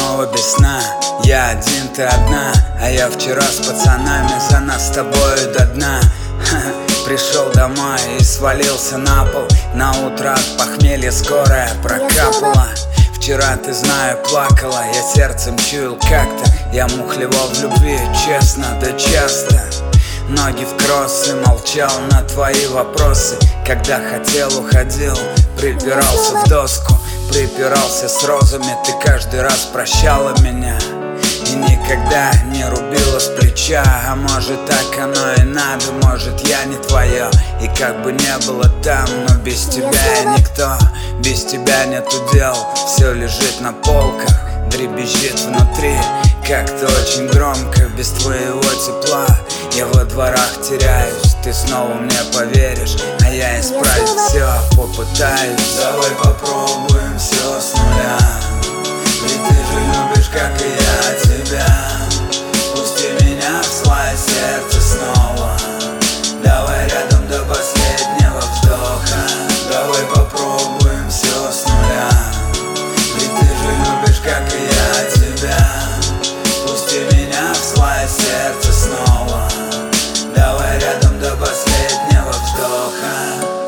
снова без сна. Я один, ты одна, а я вчера с пацанами за нас с тобою до дна. Пришел домой и свалился на пол. На утро от похмелья скорая прокапала. Вчера, ты знаю, плакала, я сердцем чуял как-то. Я мухлевал в любви, честно, да часто. Ноги в кроссы, молчал на твои вопросы. Когда хотел, уходил, припирался в доску. Припирался с розами, ты каждый раз прощала меня и никогда не рубила с плеча. А может, так оно и надо, может, я не твое. И как бы не было там, но без тебя я никто. Без тебя нету дел, все лежит на полках, дребезжит внутри как-то очень громко. Без твоего тепла я во дворах теряюсь. Ты снова мне поверишь, а я исправить все попытаюсь. Давай попробуем все с нуля. Ведь ты же любишь, как и я, тебя. Пусти меня в свое сердце снова. Давай рядом до последнего вздоха. Давай попробуем все с нуля. Ведь ты же любишь, как и я, тебя. Пусти меня в свое сердце снова. Давай рядом до последнего вздоха.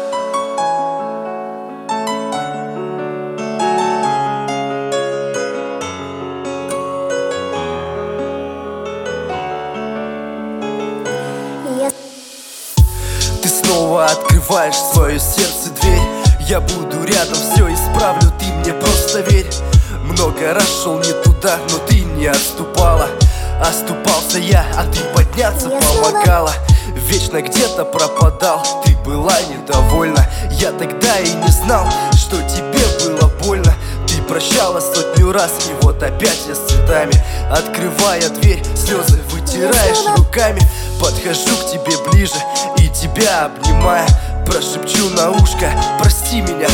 Ты снова открываешь в свое сердце дверь. Я буду рядом, все исправлю, ты мне просто верь. Много раз шел не туда, но ты не отступала. Оступался я, а ты подняться помогала. Вечно где-то пропадал, ты была недовольна. Я тогда и не знал, что тебе было больно. Ты прощала сотню раз, и вот опять я с цветами. Открывая дверь, слезы вытираешь руками. Подхожу к тебе ближе и тебя обнимая, прошепчу на ушко: прости меня,